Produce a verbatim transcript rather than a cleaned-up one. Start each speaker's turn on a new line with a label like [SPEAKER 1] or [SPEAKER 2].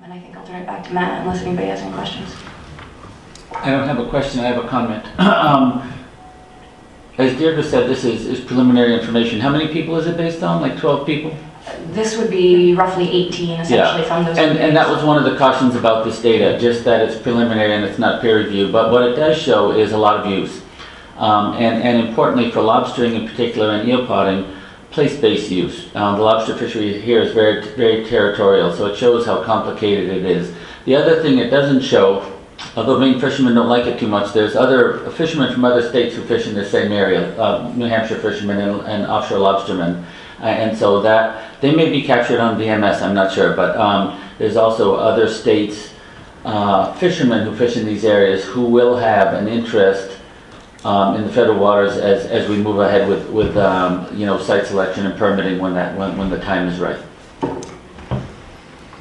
[SPEAKER 1] And I think I'll turn it back to Matt unless anybody has any questions.
[SPEAKER 2] I don't have a question, I have a comment. um, as Deirdre said, this is, is preliminary information. How many people is it based on? Like twelve people?
[SPEAKER 1] This would be roughly eighteen essentially, yeah, from those.
[SPEAKER 2] And, and that was one of the cautions about this data, just that it's preliminary and it's not peer reviewed. But what it does show is a lot of use. Um, and, and importantly for lobstering in particular and eel potting, place-based use. Um, the lobster fishery here is very, very territorial, so it shows how complicated it is. The other thing it doesn't show, although Maine fishermen don't like it too much, there's other fishermen from other states who fish in the same area, uh, New Hampshire fishermen and, and offshore lobstermen. Uh, and so that, they may be captured on V M S, I'm not sure, but um, there's also other states, uh, fishermen who fish in these areas who will have an interest um, in the federal waters as, as we move ahead with, with um, you know, site selection and permitting when, that, when, when the time is right.